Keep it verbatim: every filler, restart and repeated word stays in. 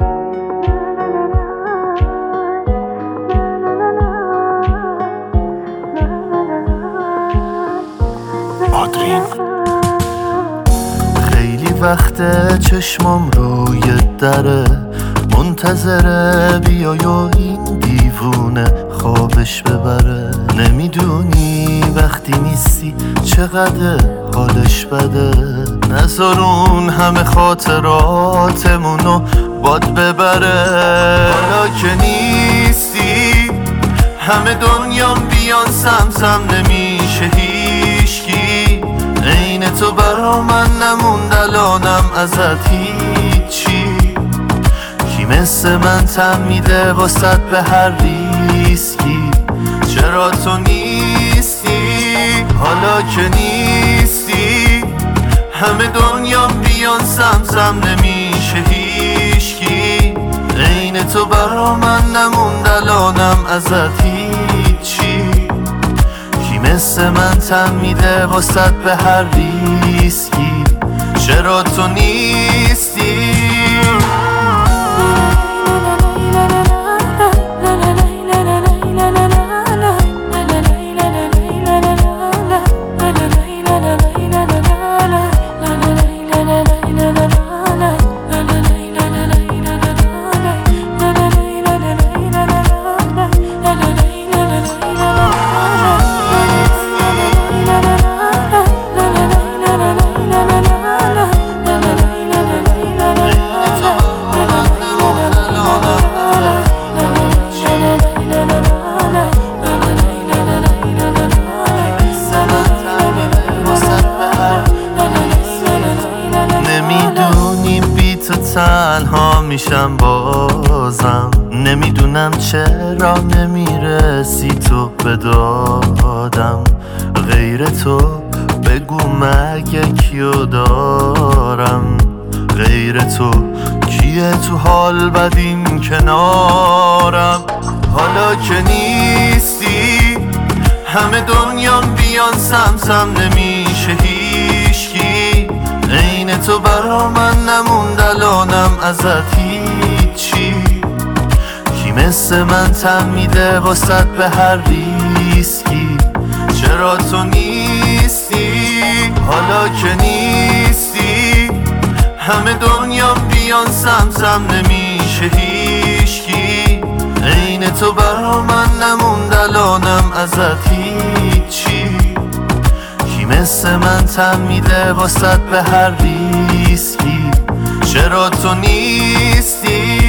خیلی وقته چشمم روی دره، منتظره بیای و این دیوونه خوابش ببره. نمیدونی وقتی نیستی چقدر حالش بده، نذارون همه خاطراتمونو باد ببره. حالا که نیستی همه دنیام بیان سمسم، نمیشه هیچکی عین تو برا من نموند الانم ازت هیچی. کی مثل من تن میده واسط به هر ریسکی؟ چرا تو نیستی حالا که نیستی همه دنیام بیان سمسم، نمیشه هیچکی عین تو برا من نموند الانم ازت هیچی. کی مثل من تن میده واسط به هر ریسکی؟ چرا تو نیستی؟ تنها میشم بازم، نمیدونم چرا نمیرسی تو به دادم. غیر تو بگو مگه کیو دارم؟ غیر تو کیه تو حال بدین کنارم؟ حالا که نیستی همه دنیام بیان سمسم، نمیشه هیچکی عین تو برا من نموند الانم ازت هیچی. کی مثل من تن میده واسط به هر ریسکی؟ چرا تو نیستی حالا که نیستی همه دنیام بیان سمسم، نمیشه هیچکی عین تو برا من نموند الانم ازت هیچی. مثل من تن میده واسط به هر ریسکی؟ چرا تو نیستی؟